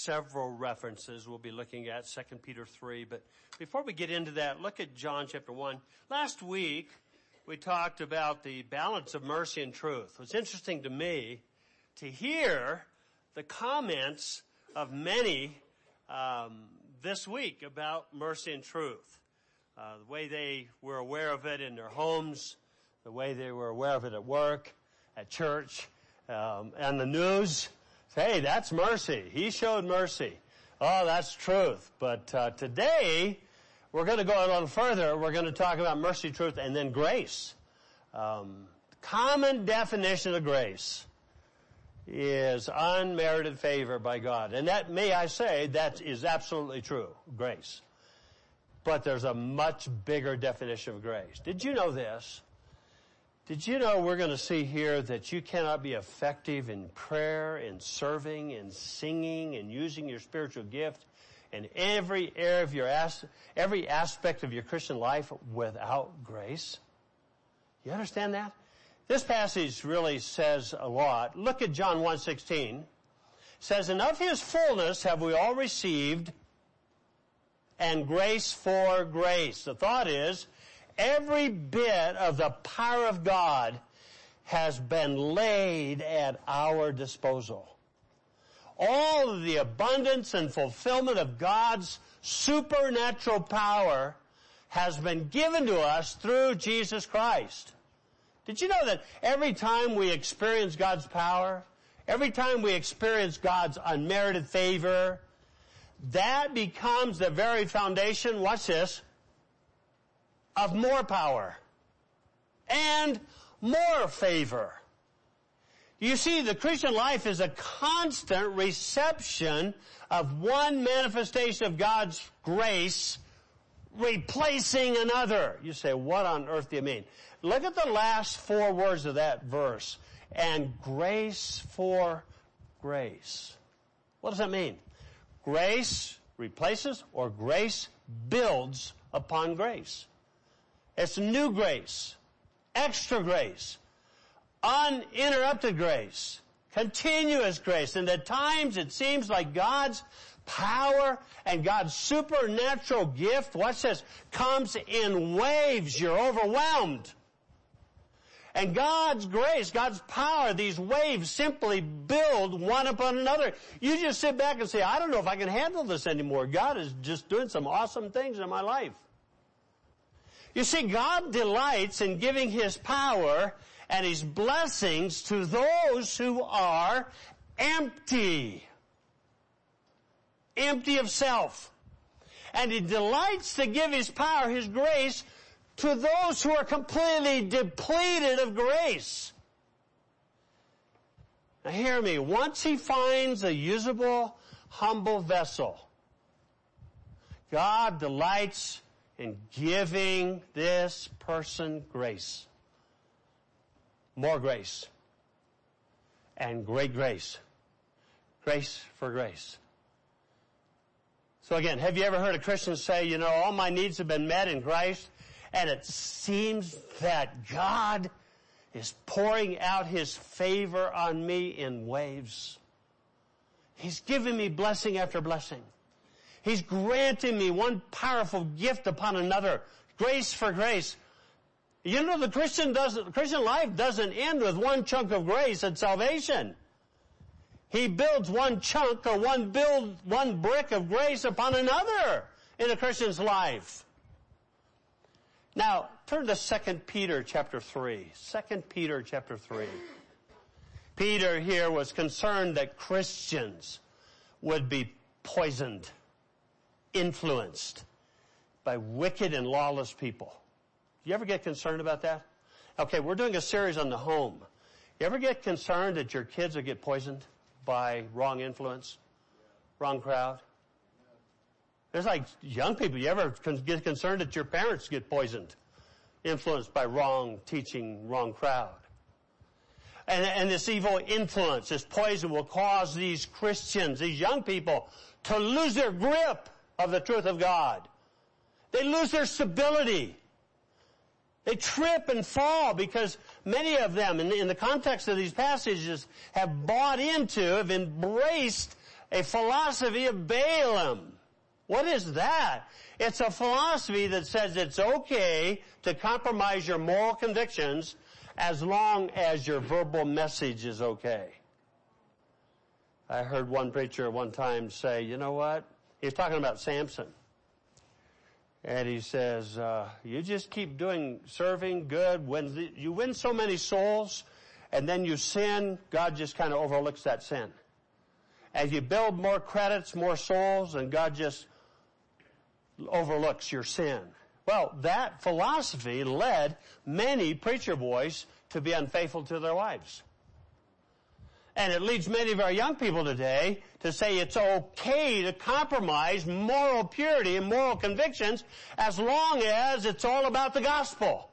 several references we'll be looking at, 2 Peter 3. But before we get into that, look at John chapter 1. Last week, we talked about the balance of mercy and truth. It was interesting to me to hear the comments of many this week about mercy and truth. The way they were aware of it in their homes, the way they were aware of it at work, at church, and the news. Hey, that's mercy. He showed mercy. Oh, that's truth. But today, we're going to go a little further. We're going to talk about mercy, truth, and then grace. Common definition of grace is unmerited favor by God. And that, may I say, that is absolutely true, grace. But there's a much bigger definition of grace. Did you know this? Did you know we're going to see here that you cannot be effective in prayer, in serving, in singing, in using your spiritual gift in every area of your every aspect of your Christian life without grace? You understand that? This passage really says a lot. Look at John 1:16. It says, "And of his fullness have we all received, and grace for grace." The thought is, every bit of the power of God has been laid at our disposal. All of the abundance and fulfillment of God's supernatural power has been given to us through Jesus Christ. Did you know that every time we experience God's power, every time we experience God's unmerited favor, that becomes the very foundation, watch this, of more power and more favor. You see, the Christian life is a constant reception of one manifestation of God's grace replacing another. You say, what on earth do you mean? Look at the last four words of that verse. And grace for grace. What does that mean? Grace replaces or grace builds upon grace. It's new grace, extra grace, uninterrupted grace, continuous grace. And at times it seems like God's power and God's supernatural gift, watch this, comes in waves. You're overwhelmed. And God's grace, God's power, these waves simply build one upon another. You just sit back and say, I don't know if I can handle this anymore. God is just doing some awesome things in my life. You see, God delights in giving His power and His blessings to those who are empty of self. And He delights to give His power, His grace, to those who are completely depleted of grace. Now hear me, once He finds a usable, humble vessel, God delights in giving this person grace. More grace. And great grace. Grace for grace. So again, have you ever heard a Christian say, you know, all my needs have been met in Christ, and it seems that God is pouring out His favor on me in waves. He's giving me blessing after blessing. He's granting me one powerful gift upon another. Grace for grace. You know, the Christian life doesn't end with one chunk of grace at salvation. He builds one chunk or one brick of grace upon another in a Christian's life. Now, turn to 2 Peter chapter 3. 2 Peter chapter 3. Peter here was concerned that Christians would be poisoned, influenced by wicked and lawless people. Do you ever get concerned about that? Okay, we're doing a series on the home. You ever get concerned that your kids will get poisoned by wrong influence, wrong crowd? There's like young people, you ever get concerned that your parents get poisoned, influenced by wrong teaching, wrong crowd? And this evil influence, this poison will cause these Christians, these young people, to lose their grip of the truth of God. They lose their stability. They trip and fall because many of them, in the context of these passages, have bought into, have embraced A philosophy of Balaam. What is that? It's a philosophy that says it's okay to compromise your moral convictions as long as your verbal message is okay. I heard one preacher one time say, you know what? He's talking about Samson. And he says, you just keep serving good. When you win so many souls and then you sin, God just kind of overlooks that sin. As you build more credits, more souls, and God just overlooks your sin. Well, that philosophy led many preacher boys to be unfaithful to their wives. And it leads many of our young people today to say it's okay to compromise moral purity and moral convictions as long as it's all about the gospel.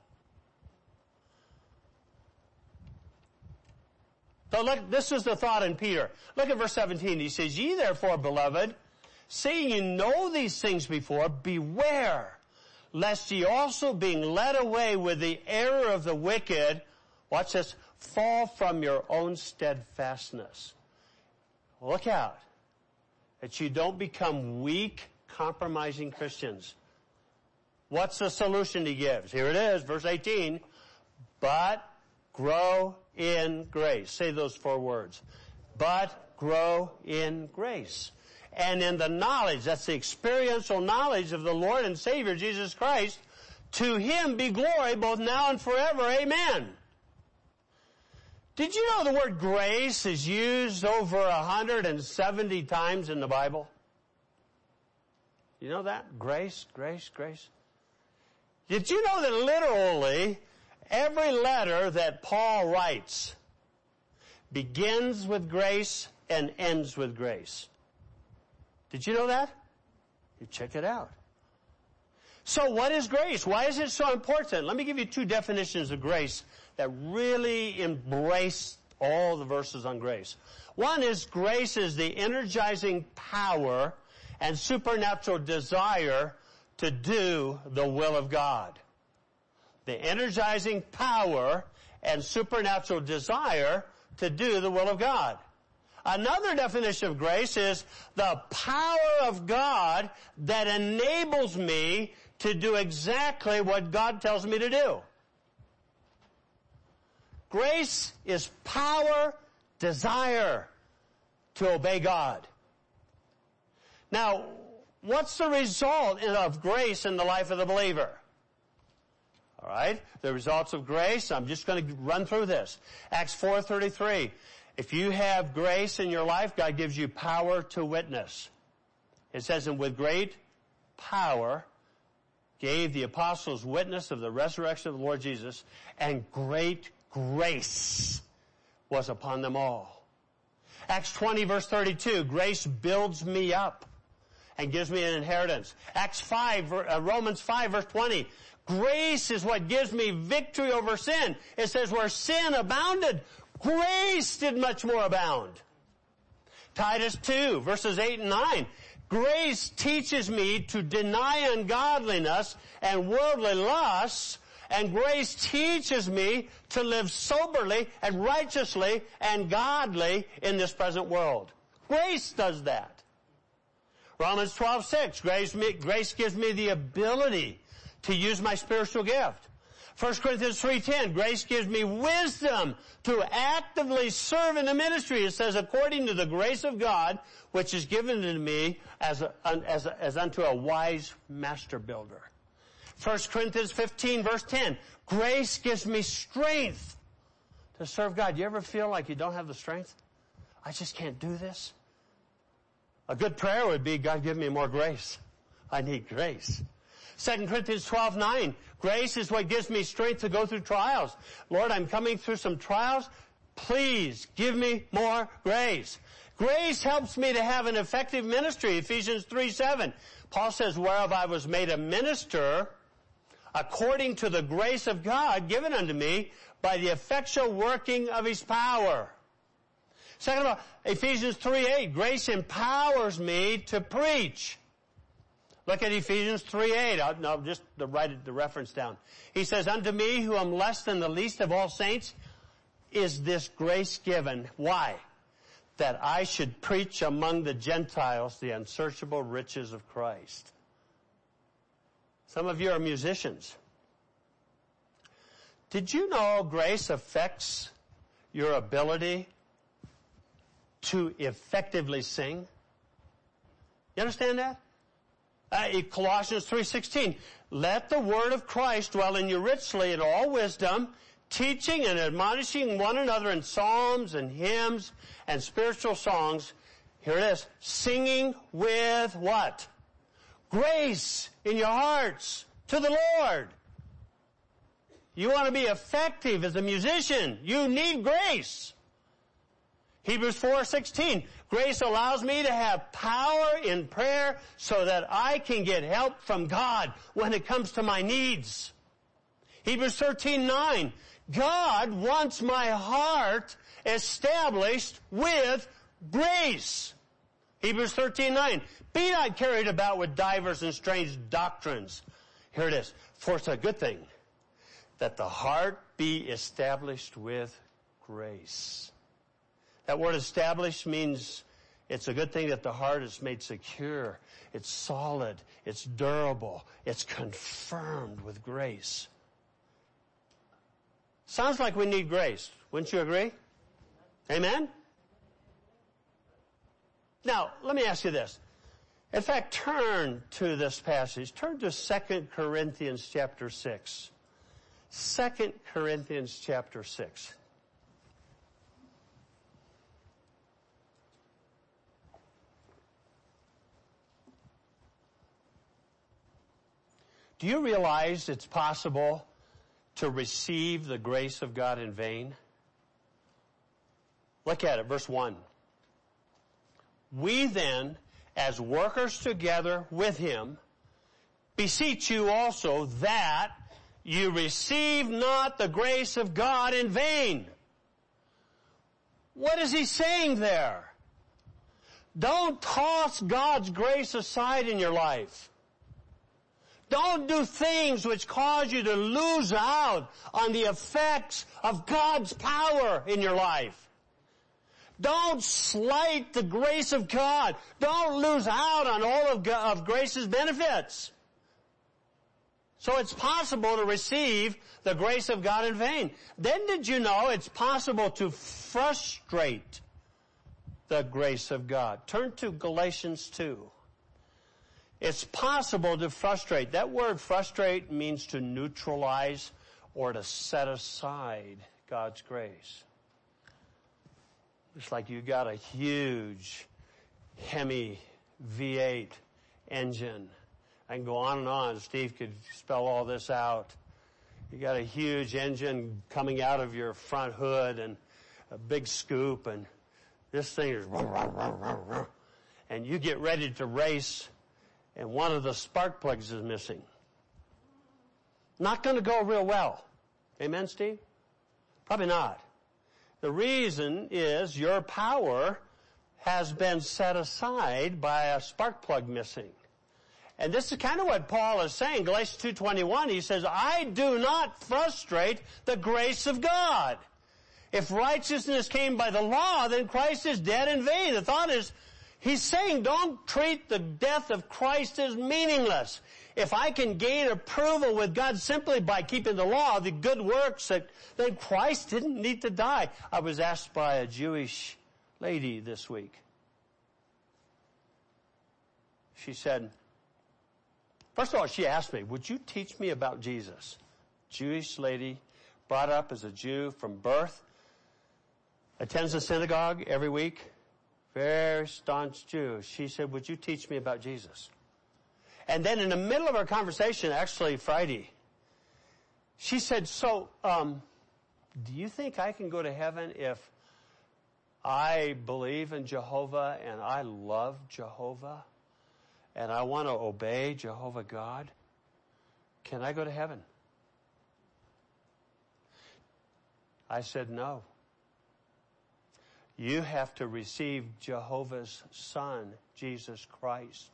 So look, this is the thought in Peter. Look at verse 17. He says, ye therefore, beloved, seeing you know these things before, beware, lest ye also being led away with the error of the wicked, watch this, fall from your own steadfastness. Look out, that you don't become weak, compromising Christians. What's the solution he gives? Here it is, verse 18. But grow in grace. Say those 4 words. But grow in grace. And in the knowledge, that's the experiential knowledge of the Lord and Savior Jesus Christ, to him be glory both now and forever. Amen. Did you know the word grace is used over 170 times in the Bible? You know that? Grace, grace, grace. Did you know that literally every letter that Paul writes begins with grace and ends with grace? Did you know that? You check it out. So what is grace? Why is it so important? Let me give you 2 definitions of grace that really embrace all the verses on grace. One is grace is the energizing power and supernatural desire to do the will of God. The energizing power and supernatural desire to do the will of God. Another definition of grace is the power of God that enables me to do exactly what God tells me to do. Grace is power, desire to obey God. Now, what's the result of grace in the life of the believer? All right, the results of grace, I'm just going to run through this. Acts 4:33. If you have grace in your life, God gives you power to witness. It says, and with great power gave the apostles witness of the resurrection of the Lord Jesus, and great grace was upon them all. Acts 20 verse 32, grace builds me up and gives me an inheritance. Romans 5 verse 20, grace is what gives me victory over sin. It says where sin abounded, grace did much more abound. Titus 2 verses 8 and 9, grace teaches me to deny ungodliness and worldly lusts, and grace teaches me to live soberly and righteously and godly in this present world. Grace does that. Romans 12:6, grace gives me the ability to use my spiritual gift. 1 Corinthians 3:10, grace gives me wisdom to actively serve in the ministry. It says, according to the grace of God, which is given to me as unto a wise master builder. 1 Corinthians 15 verse 10, grace gives me strength to serve God. You ever feel like you don't have the strength? I just can't do this. A good prayer would be, God, give me more grace. I need grace. 2 Corinthians 12:9, grace is what gives me strength to go through trials. Lord, I'm coming through some trials. Please give me more grace. Grace helps me to have an effective ministry. Ephesians 3:7. Paul says, whereof I was made a minister according to the grace of God given unto me by the effectual working of his power. Second of all, Ephesians 3:8, grace empowers me to preach. Look at Ephesians 3:8. I'll just write the reference down. He says, unto me who am less than the least of all saints is this grace given. Why? that I should preach among the Gentiles the unsearchable riches of Christ. Some of you are musicians. Did you know grace affects your ability to effectively sing? You understand that? Colossians 3:16, let the word of Christ dwell in you richly in all wisdom, teaching and admonishing one another in psalms and hymns and spiritual songs. Here it is, singing with what? Grace in your hearts to the Lord. You want to be effective as a musician. You need grace. Hebrews 4:16, grace allows me to have power in prayer so that I can get help from God when it comes to my needs. Hebrews 13:9, God wants my heart established with grace. Hebrews 13:9, be not carried about with divers and strange doctrines. Here it is, for it's a good thing that the heart be established with grace. That word established means it's a good thing that the heart is made secure. It's solid. It's durable. It's confirmed with grace. Sounds like we need grace. Wouldn't you agree? Amen? Now, let me ask you this. In fact, turn to this passage. Turn to 2 Corinthians chapter 6. 2 Corinthians chapter 6. Do you realize it's possible to receive the grace of God in vain? Look at it, verse 1. We then, as workers together with him, beseech you also that you receive not the grace of God in vain. What is he saying there? Don't toss God's grace aside in your life. Don't do things which cause you to lose out on the effects of God's power in your life. Don't slight the grace of God. Don't lose out on all of grace's benefits. So it's possible to receive the grace of God in vain. Then did you know it's possible to frustrate the grace of God? Turn to Galatians 2. It's possible to frustrate. That word frustrate means to neutralize or to set aside God's grace. It's like you got a huge Hemi V8 engine. I can go on and on. Steve could spell all this out. You got a huge engine coming out of your front hood and a big scoop, and this thing is and you get ready to race, and one of the spark plugs is missing. Not going to go real well. Amen, Steve? Probably not. The reason is your power has been set aside by a spark plug missing. And this is kind of what Paul is saying. Galatians 2:21, he says, I do not frustrate the grace of God. If righteousness came by the law, then Christ is dead in vain. The thought is, he's saying don't treat the death of Christ as meaningless. If I can gain approval with God simply by keeping the law, the good works, then Christ didn't need to die. I was asked by a Jewish lady this week. She said, first of all, she asked me, would you teach me about Jesus? Jewish lady, brought up as a Jew from birth, attends the synagogue every week, very staunch Jew. She said, would you teach me about Jesus? And then in the middle of our conversation, actually Friday, she said, so, do you think I can go to heaven if I believe in Jehovah and I love Jehovah and I want to obey Jehovah God? Can I go to heaven? I said, no. You have to receive Jehovah's Son, Jesus Christ.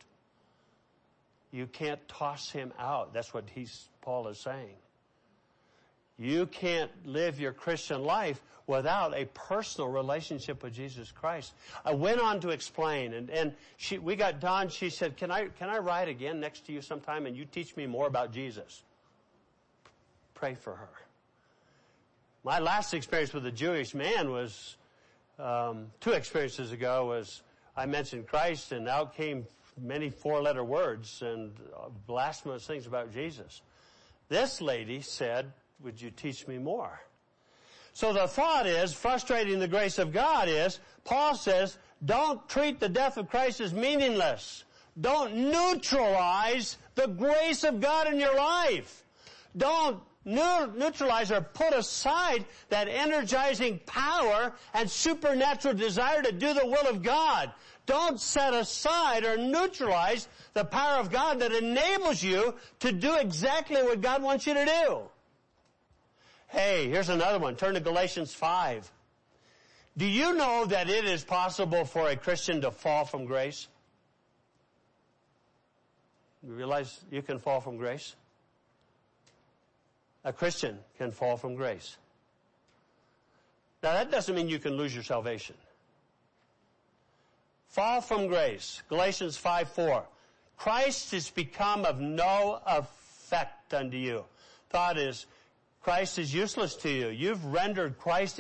You can't toss him out. That's what Paul is saying. You can't live your Christian life without a personal relationship with Jesus Christ. I went on to explain, and we got done. She said, can I ride again next to you sometime and you teach me more about Jesus? Pray for her. My last experience with a Jewish man was 2 experiences ago. Was I mentioned Christ, and out came many 4-letter words and blasphemous things about Jesus. This lady said, would you teach me more? So the thought is, frustrating the grace of God is, Paul says, don't treat the death of Christ as meaningless. Don't neutralize the grace of God in your life. Don't neutralize or put aside that energizing power and supernatural desire to do the will of God. Don't set aside or neutralize the power of God that enables you to do exactly what God wants you to do. Hey, here's another one. Turn to Galatians 5. Do you know that it is possible for a Christian to fall from grace? You realize you can fall from grace? A Christian can fall from grace. Now that doesn't mean you can lose your salvation. Fall from grace. Galatians 5:4. Christ is become of no effect unto you. Thought is, Christ is useless to you. You've rendered Christ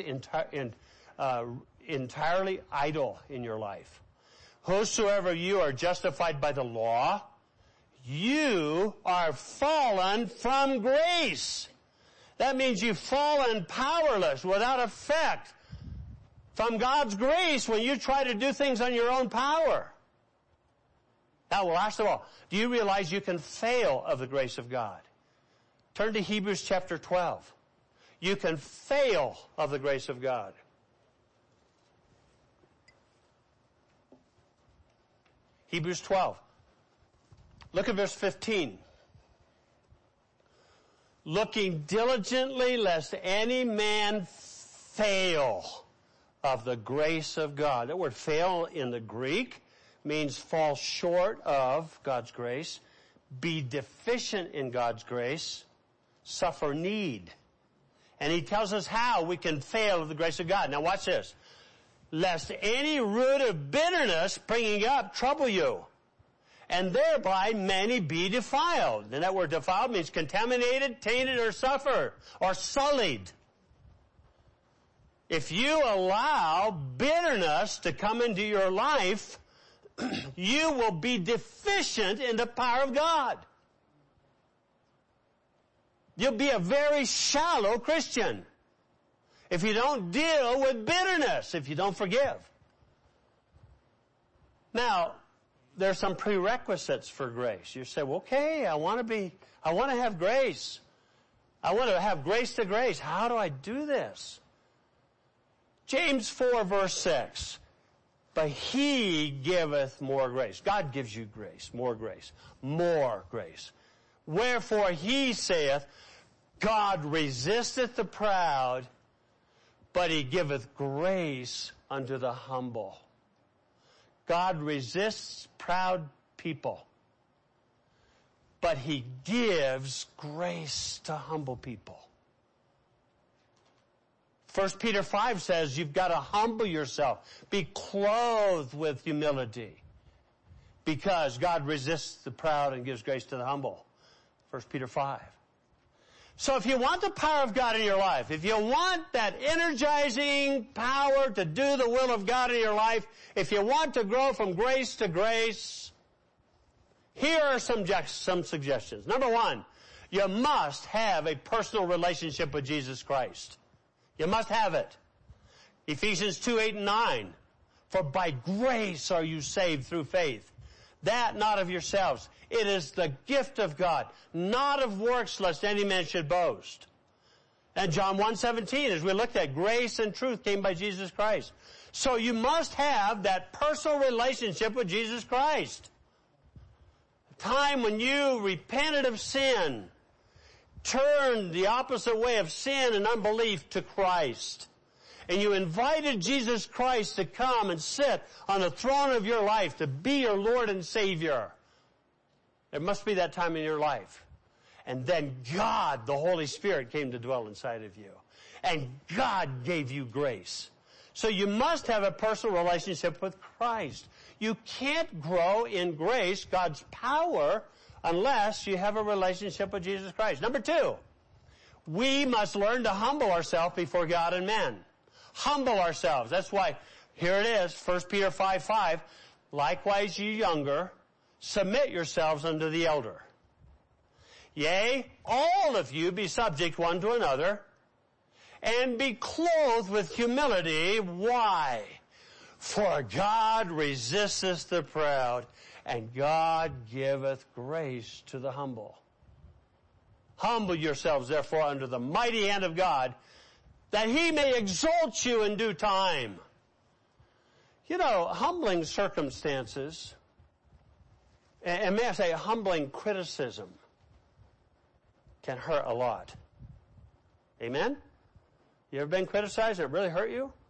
entirely idle in your life. Whosoever you are justified by the law, you are fallen from grace. That means you've fallen powerless, without effect, from God's grace when you try to do things on your own power. Now, last of all, do you realize you can fail of the grace of God? Turn to Hebrews chapter 12. You can fail of the grace of God. Hebrews 12. Look at verse 15. Looking diligently lest any man fail of the grace of God. That word fail in the Greek means fall short of God's grace, be deficient in God's grace, suffer need. And he tells us how we can fail of the grace of God. Now watch this. Lest any root of bitterness springing up trouble you, and thereby many be defiled. And that word defiled means contaminated, tainted, or suffer, or sullied. If you allow bitterness to come into your life, you will be deficient in the power of God. You'll be a very shallow Christian if you don't deal with bitterness, if you don't forgive. Now, there's some prerequisites for grace. You say, well, okay, I want to have grace. I want to have grace to grace. How do I do this? James 4 verse 6. But he giveth more grace. God gives you grace, more grace, more grace. Wherefore he saith, God resisteth the proud, but he giveth grace unto the humble. God resists proud people, but he gives grace to humble people. 1 Peter 5 says you've got to humble yourself. Be clothed with humility, because God resists the proud and gives grace to the humble. 1 Peter 5. So if you want the power of God in your life, if you want that energizing power to do the will of God in your life, if you want to grow from grace to grace, here are some suggestions. Number one, you must have a personal relationship with Jesus Christ. You must have it. Ephesians 2:8-9. For by grace are you saved through faith. That not of yourselves. It is the gift of God, not of works, lest any man should boast. And John 1:17, as we looked at, grace and truth came by Jesus Christ. So you must have that personal relationship with Jesus Christ. A time when you repented of sin, turned the opposite way of sin and unbelief to Christ, and you invited Jesus Christ to come and sit on the throne of your life, to be your Lord and Savior. There must be that time in your life. And then God, the Holy Spirit, came to dwell inside of you. And God gave you grace. So you must have a personal relationship with Christ. You can't grow in grace, God's power, unless you have a relationship with Jesus Christ. Number 2, we must learn to humble ourselves before God and men. Humble ourselves. That's why, here it is, 1 Peter 5:5. Likewise, ye younger, submit yourselves unto the elder. Yea, all of you be subject one to another, and be clothed with humility. Why? For God resisteth the proud, and God giveth grace to the humble. Humble yourselves, therefore, under the mighty hand of God, that he may exalt you in due time. You know, humbling circumstances, and may I say humbling criticism, can hurt a lot. Amen? You ever been criticized and it really hurt you?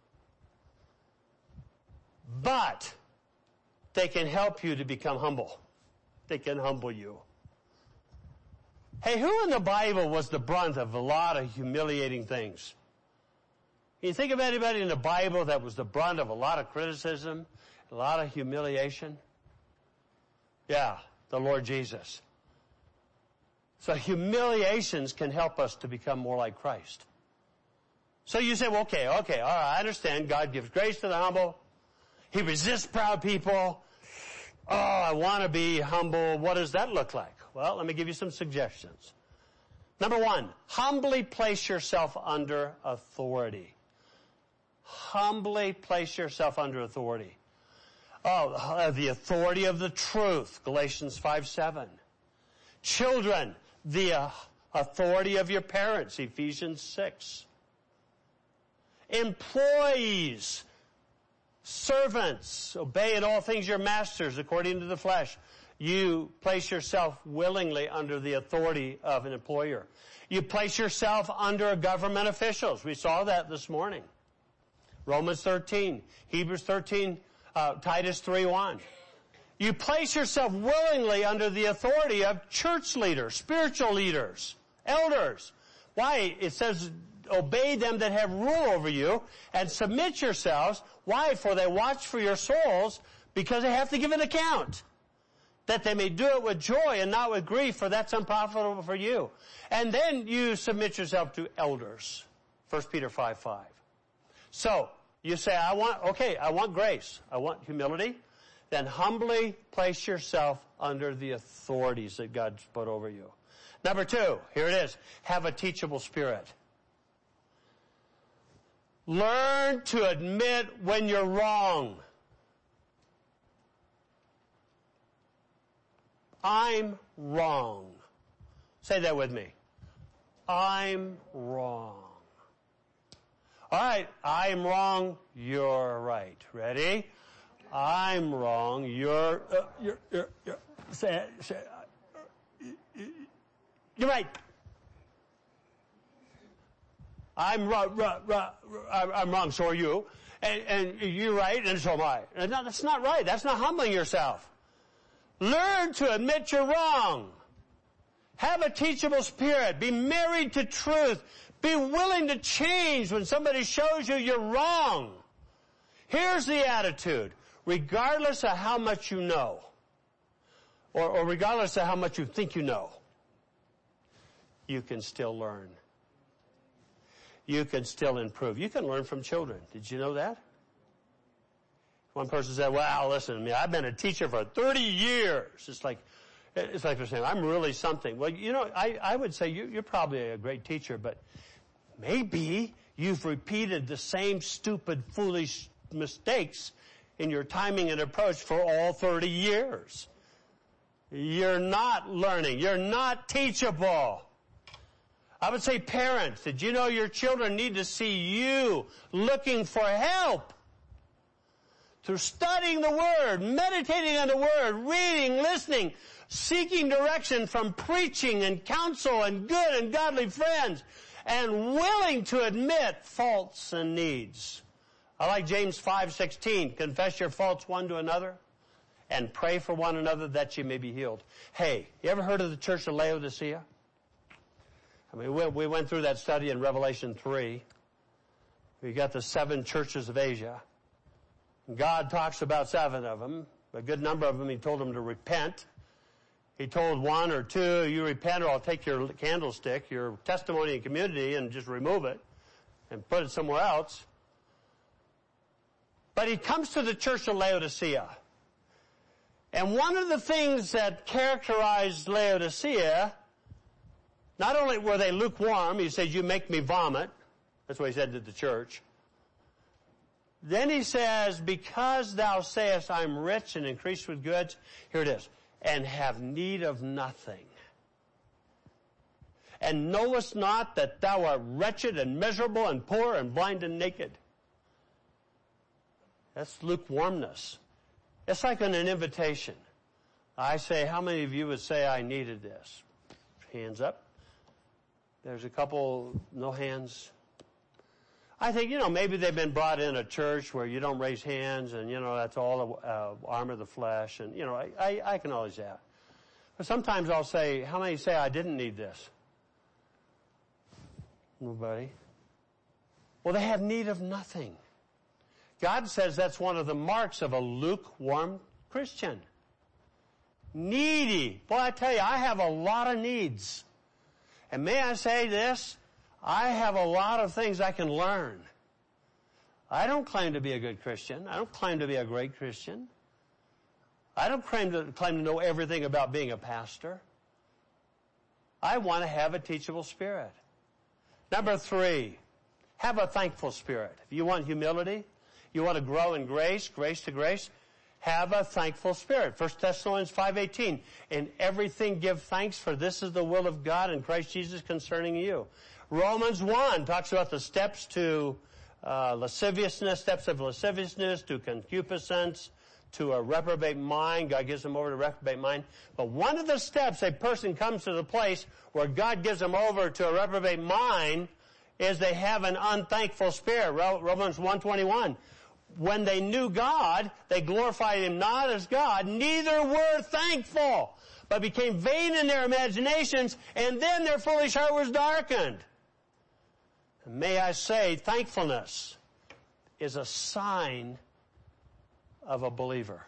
But they can help you to become humble. They can humble you. Hey, who in the Bible was the brunt of a lot of humiliating things? Can you think of anybody in the Bible that was the brunt of a lot of criticism, a lot of humiliation? Yeah, the Lord Jesus. So humiliations can help us to become more like Christ. So you say, well, okay, all right, I understand. God gives grace to the humble. He resists proud people. Oh, I want to be humble. What does that look like? Well, let me give you some suggestions. Number 1, humbly place yourself under authority. Humbly place yourself under authority. Oh, the authority of the truth, Galatians 5:7. Children, the authority of your parents, Ephesians 6. Employees, servants, obey in all things your masters according to the flesh. You place yourself willingly under the authority of an employer. You place yourself under government officials. We saw that this morning. Romans 13, Hebrews 13, Titus 3:1. You place yourself willingly under the authority of church leaders, spiritual leaders, elders. Why? It says, obey them that have rule over you and submit yourselves. Why? For they watch for your souls, because they have to give an account, that they may do it with joy and not with grief, for that's unprofitable for you. And then you submit yourself to elders. 1 Peter 5:5. So, you say, I want grace. I want humility. Then humbly place yourself under the authorities that God's put over you. Number 2, here it is. Have a teachable spirit. Learn to admit when you're wrong. I'm wrong. Say that with me. I'm wrong. All right, I'm wrong, you're right. Ready? I'm wrong, you're right. I'm wrong, so are you. And you're right, and so am I. No, that's not right. That's not humbling yourself. Learn to admit you're wrong. Have a teachable spirit. Be married to truth. Be willing to change when somebody shows you you're wrong. Here's the attitude. Regardless of how much you know, or regardless of how much you think you know, you can still learn. You can still improve. You can learn from children. Did you know that? One person said, well, listen to me, I've been a teacher for 30 years. It's like they're saying, I'm really something. Well, you know, I would say you're probably a great teacher, but maybe you've repeated the same stupid, foolish mistakes in your timing and approach for all 30 years. You're not learning. You're not teachable. I would say, parents, did you know your children need to see you looking for help? Through studying the Word, meditating on the Word, reading, listening, seeking direction from preaching and counsel and good and godly friends, and willing to admit faults and needs. I like James 5:16. Confess your faults one to another and pray for one another that you may be healed. Hey, you ever heard of the church of Laodicea? I mean, we went through that study in Revelation 3. We got the 7 churches of Asia. God talks about 7 of them. A good number of them, he told them to repent. He told 1 or 2, you repent or I'll take your candlestick, your testimony and community, and just remove it and put it somewhere else. But he comes to the church of Laodicea. And one of the things that characterized Laodicea, not only were they lukewarm, he said, you make me vomit. That's what he said to the church. Then he says, because thou sayest, I'm rich and increased with goods, here it is, and have need of nothing. And knowest not that thou art wretched and miserable and poor and blind and naked. That's lukewarmness. It's like an invitation. I say, how many of you would say I needed this? Hands up. There's a couple, no hands. I think, maybe they've been brought in a church where you don't raise hands and, that's all arm of the flesh. And, I can always that. But sometimes I'll say, how many say I didn't need this? Nobody. Well, they have need of nothing. God says that's one of the marks of a lukewarm Christian. Needy. Boy, I tell you, I have a lot of needs. And may I say this? I have a lot of things I can learn. I don't claim to be a good Christian. I don't claim to be a great Christian. I don't claim to know everything about being a pastor. I want to have a teachable spirit. Number 3, have a thankful spirit. If you want humility, you want to grow in grace to grace, have a thankful spirit. 1 Thessalonians 5:18, in everything give thanks, for this is the will of God in Christ Jesus concerning you. Romans 1 talks about the steps to lasciviousness, steps of lasciviousness, to concupiscence, to a reprobate mind. God gives them over to reprobate mind. But one of the steps a person comes to the place where God gives them over to a reprobate mind is they have an unthankful spirit. Romans 1:21. When they knew God, they glorified Him not as God, neither were thankful, but became vain in their imaginations, and then their foolish heart was darkened. And may I say, thankfulness is a sign of a believer.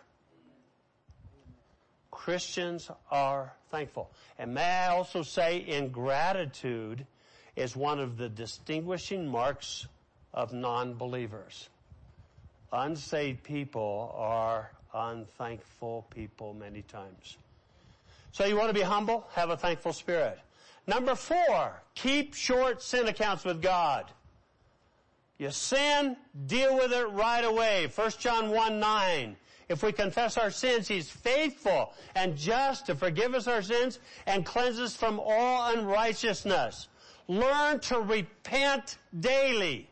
Christians are thankful. And may I also say, ingratitude is one of the distinguishing marks of non-believers. Unsaved people are unthankful people many times. So you want to be humble? Have a thankful spirit. Number 4, keep short sin accounts with God. You sin, deal with it right away. 1 John 1:9. If we confess our sins, He's faithful and just to forgive us our sins and cleanse us from all unrighteousness. Learn to repent daily.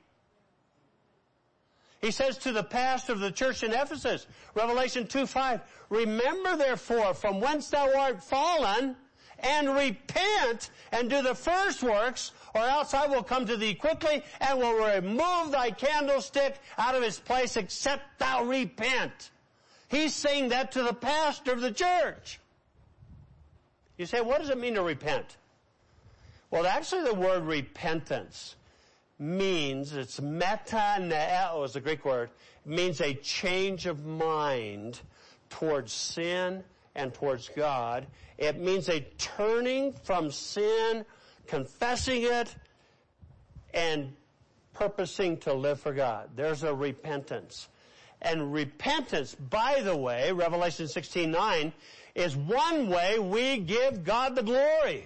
He says to the pastor of the church in Ephesus, Revelation 2:5, remember therefore from whence thou art fallen, and repent and do the first works, or else I will come to thee quickly and will remove thy candlestick out of its place except thou repent. He's saying that to the pastor of the church. You say, what does it mean to repent? Well, actually the word repentance means, it's metaneo is the Greek word, means a change of mind towards sin and towards God. It means a turning from sin, confessing it, and purposing to live for God. There's a repentance. And repentance, by the way, Revelation 16:9, is one way we give God the glory.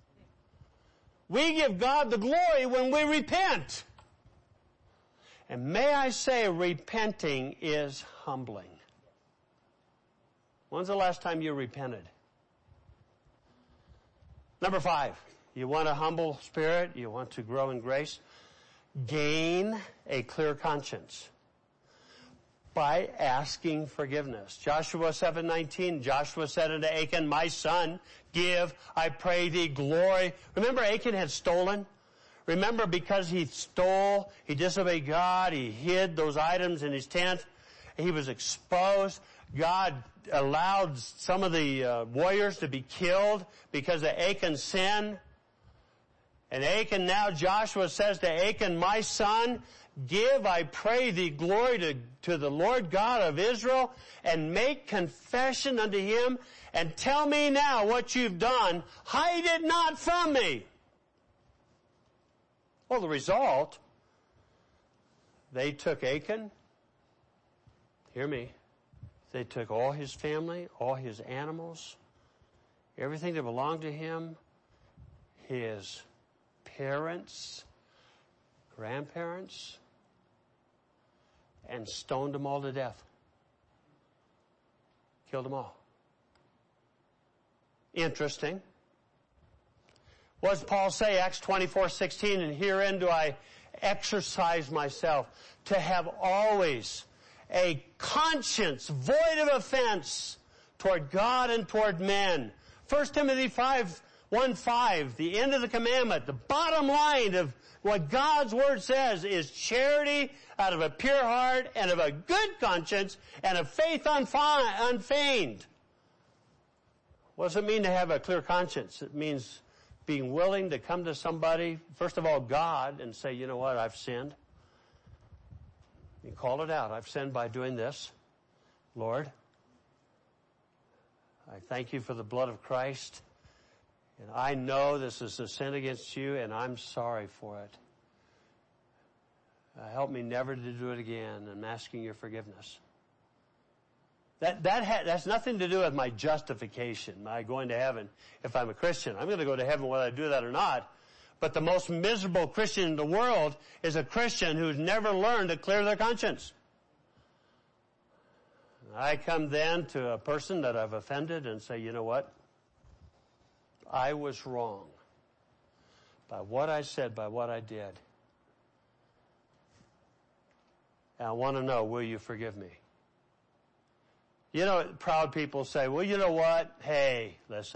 We give God the glory when we repent. And may I say, repenting is humbling. When's the last time you repented? Number 5, you want a humble spirit, you want to grow in grace, gain a clear conscience by asking forgiveness. Joshua 7:19, Joshua said unto Achan, my son, give, I pray thee, glory. Remember Achan had stolen? Remember because he stole, he disobeyed God, he hid those items in his tent, he was exposed. God allowed some of the warriors to be killed because of Achan's sin. And Achan, now Joshua says to Achan, my son, give, I pray thee, glory to the Lord God of Israel, and make confession unto him, and tell me now what you've done. Hide it not from me. Well, the result, they took Achan. Hear me. They took all his family, all his animals, everything that belonged to him, his parents, grandparents, and stoned them all to death. Killed them all. Interesting. What does Paul say? Acts 24:16, and herein do I exercise myself to have always a conscience void of offense toward God and toward men. 1 Timothy 1:5, the end of the commandment, the bottom line of what God's Word says is charity out of a pure heart and of a good conscience and of faith unfeigned. What does it mean to have a clear conscience? It means being willing to come to somebody, first of all God, and say, you know what, I've sinned. You call it out. I've sinned by doing this. Lord, I thank you for the blood of Christ. And I know this is a sin against you, and I'm sorry for it. Help me never to do it again. I'm asking your forgiveness. That's nothing to do with my justification, my going to heaven. If I'm a Christian, I'm going to go to heaven whether I do that or not. But the most miserable Christian in the world is a Christian who's never learned to clear their conscience. I come then to a person that I've offended and say, you know what? I was wrong by what I said, by what I did. And I want to know, will you forgive me? You know, proud people say, well, you know what? Hey, listen.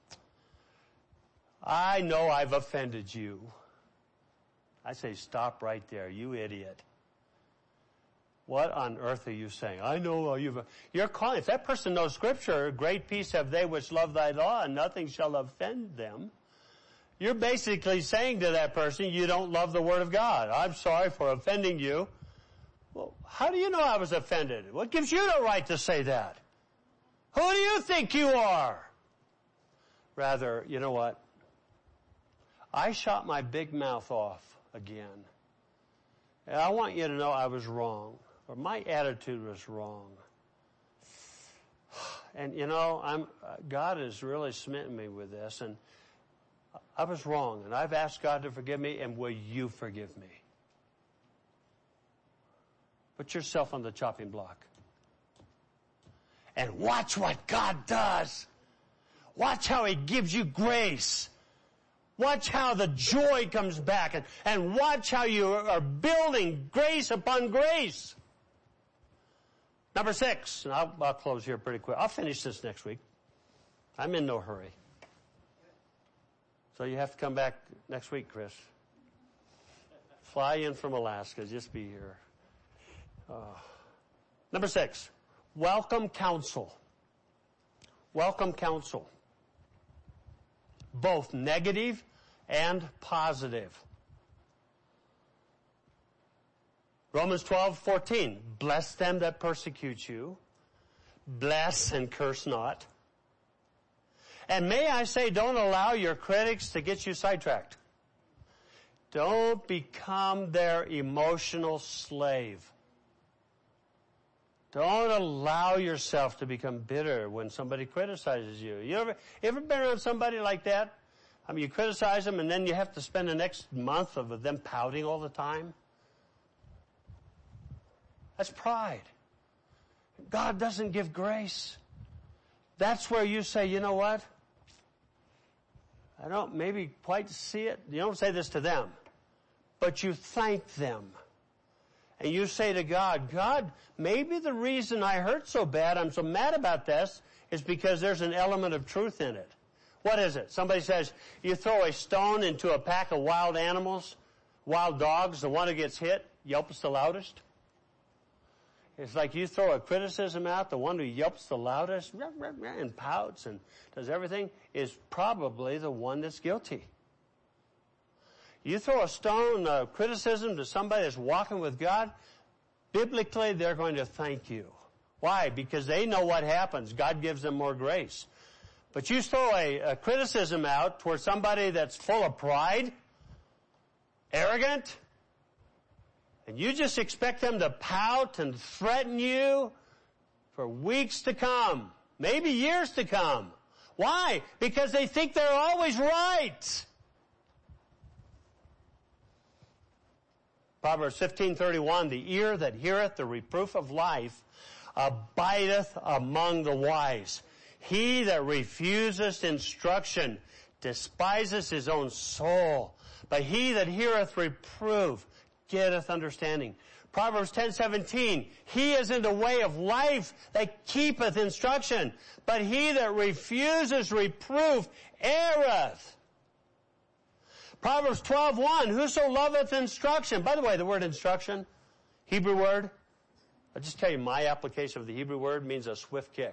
I know I've offended you. I say, stop right there, you idiot. What on earth are you saying? I know you're calling. If that person knows Scripture, great peace have they which love thy law, and nothing shall offend them. You're basically saying to that person, you don't love the Word of God. I'm sorry for offending you. Well, how do you know I was offended? What gives you the right to say that? Who do you think you are? Rather, you know what? I shot my big mouth off again. And I want you to know I was wrong, or my attitude was wrong. And you know, God has really smitten me with this, and I was wrong, and I've asked God to forgive me, and will you forgive me? Put yourself on the chopping block. And watch what God does. Watch how He gives you grace. Watch how the joy comes back, and watch how you are building grace upon grace. Number 6, and I'll close here pretty quick. I'll finish this next week. I'm in no hurry. So you have to come back next week, Chris. Fly in from Alaska, just be here. Number 6, welcome counsel. Welcome counsel. Both negative and positive. Romans 12:14. Bless them that persecute you. Bless and curse not. And may I say, don't allow your critics to get you sidetracked. Don't become their emotional slave. Don't allow yourself to become bitter when somebody criticizes you. You ever been around somebody like that? I mean, you criticize them and then you have to spend the next month of them pouting all the time? That's pride. God doesn't give grace. That's where you say, you know what? I don't maybe quite see it. You don't say this to them, but you thank them. And you say to God, God, maybe the reason I hurt so bad, I'm so mad about this, is because there's an element of truth in it. What is it? Somebody says, you throw a stone into a pack of wild animals, wild dogs, the one who gets hit yelps the loudest. It's like you throw a criticism out, the one who yelps the loudest and pouts and does everything is probably the one that's guilty. You throw a stone, criticism to somebody that's walking with God, biblically they're going to thank you. Why? Because they know what happens. God gives them more grace. But you throw a criticism out towards somebody that's full of pride, arrogant, and you just expect them to pout and threaten you for weeks to come, maybe years to come. Why? Because they think they're always right. Proverbs 15:31, the ear that heareth the reproof of life abideth among the wise. He that refuseth instruction despiseth his own soul, but he that heareth reproof getteth understanding. Proverbs 10:17, he is in the way of life that keepeth instruction, but he that refuses reproof erreth. Proverbs 12:1, whoso loveth instruction. By the way, the word instruction, Hebrew word, I'll just tell you my application of the Hebrew word means a swift kick.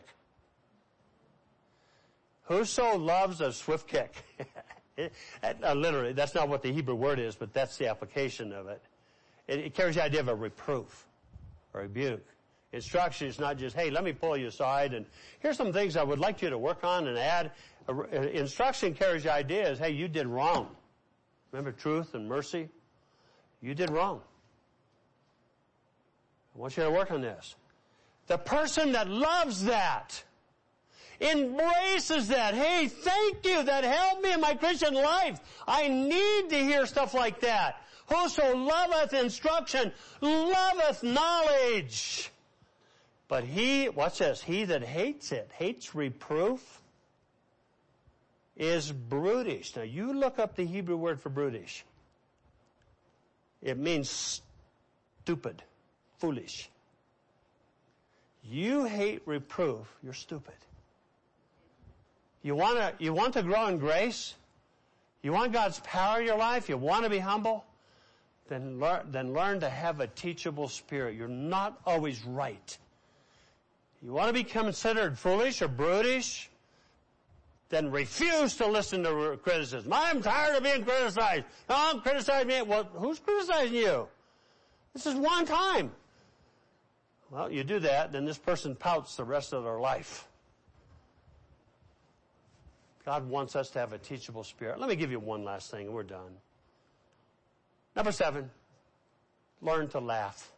Whoso loves a swift kick. Literally, that's not what the Hebrew word is, but that's the application of it. It carries the idea of a reproof or rebuke. Instruction is not just, hey, let me pull you aside and here's some things I would like you to work on and add. Instruction carries the idea is, hey, you did wrong. Remember truth and mercy? You did wrong. I want you to work on this. The person that loves that, embraces that. Hey, thank you. That helped me in my Christian life. I need to hear stuff like that. Whoso loveth instruction, loveth knowledge. But he, watch this, he that hates it, hates reproof, is brutish. Now you look up the Hebrew word for brutish. It means stupid, foolish. You hate reproof, you're stupid. You want to grow in grace? You want God's power in your life? You want to be humble? Then learn to have a teachable spirit. You're not always right. You want to be considered foolish or brutish? Then refuse to listen to criticism. I'm tired of being criticized. Don't criticize me. Well, who's criticizing you? This is one time. Well, you do that, then this person pouts the rest of their life. God wants us to have a teachable spirit. Let me give you one last thing and we're done. Number 7, learn to laugh.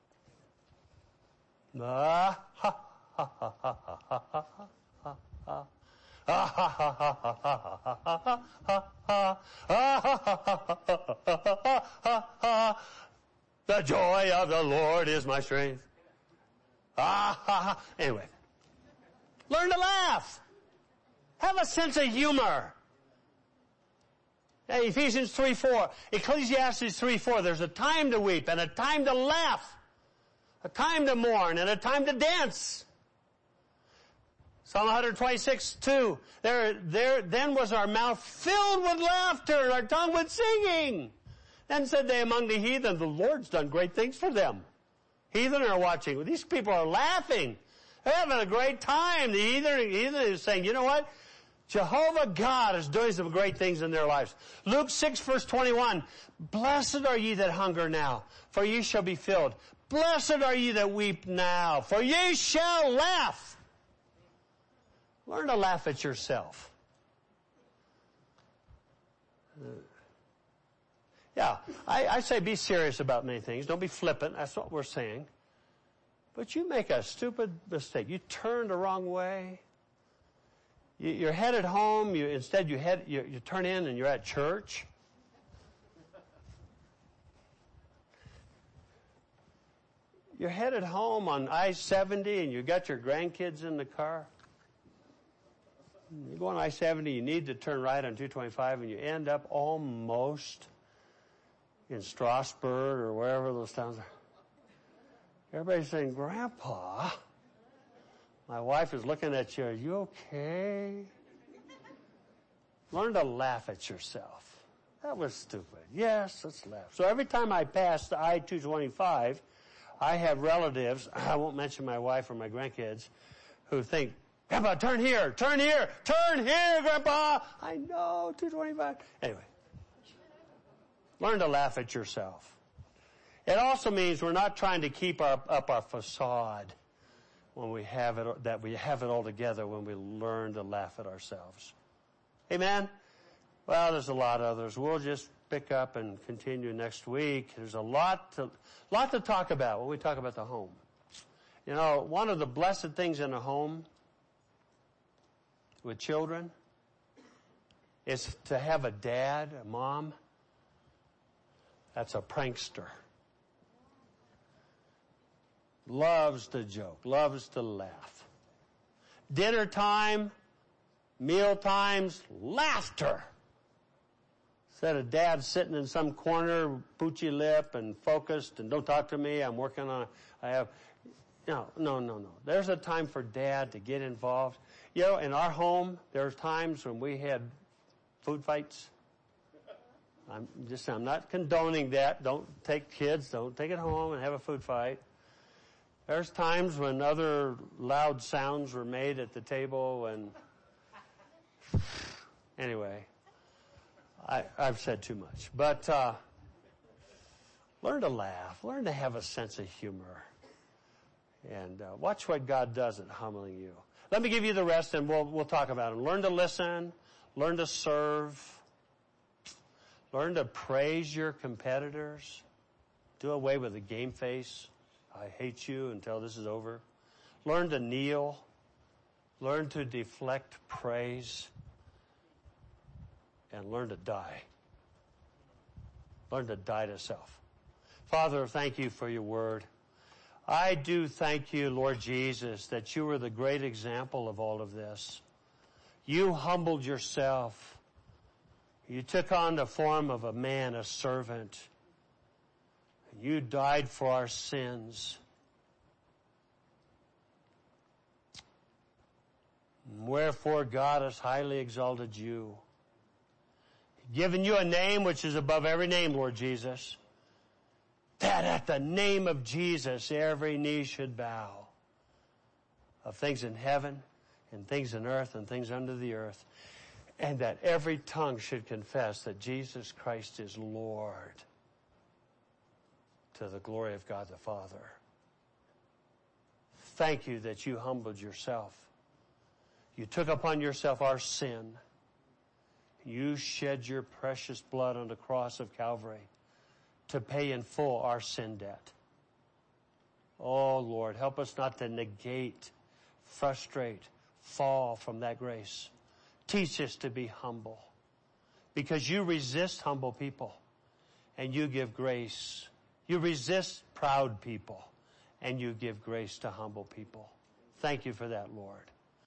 The joy of the Lord is my strength. Anyway, learn to laugh. Have a sense of humor. Hey, Ephesians 3:4, Ecclesiastes 3:4, there's a time to weep and a time to laugh, a time to mourn and a time to dance. Psalm 126:2, then was our mouth filled with laughter and our tongue with singing. Then said they among the heathen, the Lord's done great things for them. Heathen are watching. These people are laughing. They're having a great time. The heathen is saying, you know what? Jehovah God is doing some great things in their lives. Luke 6:21, blessed are ye that hunger now, for ye shall be filled. Blessed are ye that weep now, for ye shall laugh. Learn to laugh at yourself. Yeah, I say be serious about many things. Don't be flippant. That's what we're saying. But you make a stupid mistake. You turn the wrong way. You're headed home. You turn in and you're at church. You're headed home on I-70 and you got your grandkids in the car. You go on I-70, you need to turn right on 225 and you end up almost in Strasbourg or wherever those towns are. Everybody's saying, Grandpa, my wife is looking at you. Are you okay? Learn to laugh at yourself. That was stupid. Yes, let's laugh. So every time I pass the I-225, I have relatives, I won't mention my wife or my grandkids, who think, Grandpa, turn here, Grandpa. I know, 225. Anyway. Learn to laugh at yourself. It also means we're not trying to keep up our facade when we have it all together, when we learn to laugh at ourselves. Amen? Well, there's a lot of others. We'll just pick up and continue next week. There's a lot to talk about when we talk about the home. You know, one of the blessed things in a home with children is to have a dad, a mom, that's a prankster. Loves to joke, loves to laugh. Dinner time, meal times, laughter. Instead of dad sitting in some corner, poochy lip and focused and don't talk to me, I'm working on, No. There's a time for dad to get involved. You know, in our home, there's times when we had food fights. I'm not condoning that. Don't take it home and have a food fight. There's times when other loud sounds were made at the table and anyway, I've said too much. But learn to laugh. Learn to have a sense of humor. And watch what God does at humbling you. Let me give you the rest and we'll talk about them. Learn to listen. Learn to serve. Learn to praise your competitors. Do away with the game face. I hate you until this is over. Learn to kneel. Learn to deflect praise. And learn to die. Learn to die to self. Father, thank you for your word. I do thank you, Lord Jesus, that you were the great example of all of this. You humbled yourself. You took on the form of a man, a servant. You died for our sins. Wherefore God has highly exalted you, given you a name which is above every name, Lord Jesus, that at the name of Jesus every knee should bow, of things in heaven and things in earth and things under the earth, and that every tongue should confess that Jesus Christ is Lord, to the glory of God the Father. Thank you that you humbled yourself. You took upon yourself our sin. You shed your precious blood on the cross of Calvary to pay in full our sin debt. Oh, Lord, help us not to negate, frustrate, fall from that grace. Teach us to be humble, because you resist humble people and you give grace. You resist proud people and you give grace to humble people. Thank you for that, Lord.